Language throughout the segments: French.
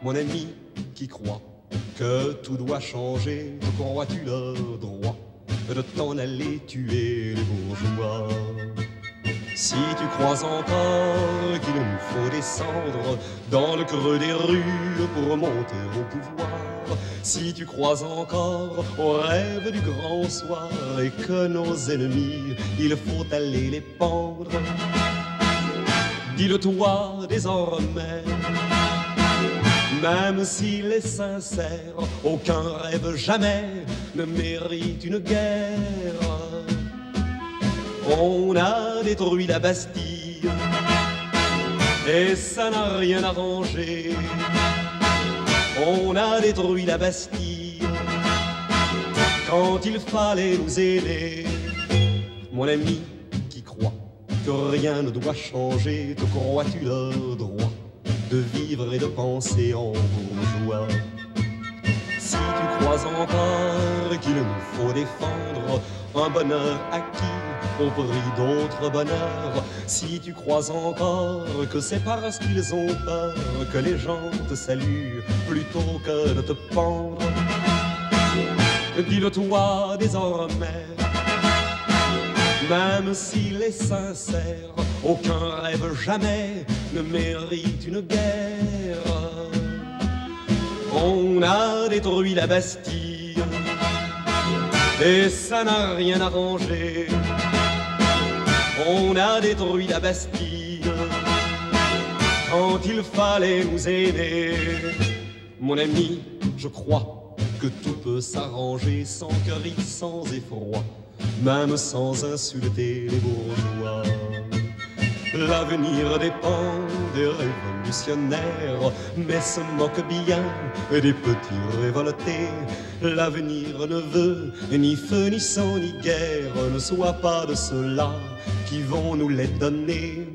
mon ami qui croit que tout doit changer, crois-tu le droit de t'en aller tuer les bourgeois? Si tu crois encore qu'il nous faut descendre dans le creux des rues pour monter au pouvoir, si tu crois encore au rêve du grand soir et que nos ennemis, il faut aller les pendre, dis-le-toi désormais. Même s'il est sincère, aucun rêve jamais ne mérite une guerre. On a détruit la Bastille et ça n'a rien arrangé. On a détruit la Bastille quand il fallait nous aider. Mon ami qui croit que rien ne doit changer, te crois-tu le droit de vivre et de penser en bourgeois? Si tu crois encore qu'il nous faut défendre un bonheur acquis au prix d'autres bonheurs, si tu crois encore que c'est parce qu'ils ont peur que les gens te saluent plutôt que de te pendre, dis-le-toi désormais. Même s'il est sincère, aucun rêve jamais ne mérite une guerre. On a détruit la Bastille et ça n'a rien arrangé. On a détruit la Bastille quand il fallait nous aider. Mon ami, je crois que tout peut s'arranger sans querelle, sans effroi, même sans insulter les bourgeois. L'avenir dépend des révolutionnaires, mais se moque bien des petits révoltés. L'avenir ne veut ni feu, ni sang, ni guerre. Ne sois pas de ceux-là qui vont nous les donner.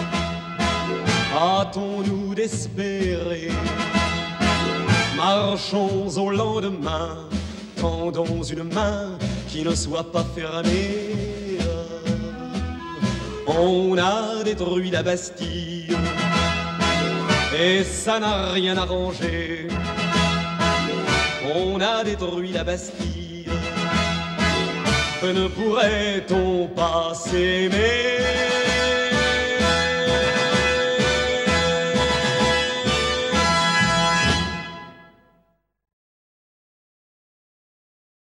Hâtons-nous d'espérer, marchons au lendemain, tendons une main qui ne soit pas fermée. On a détruit la Bastille et ça n'a rien arrangé. On a détruit la Bastille, ne pourrait-on pas s'aimer?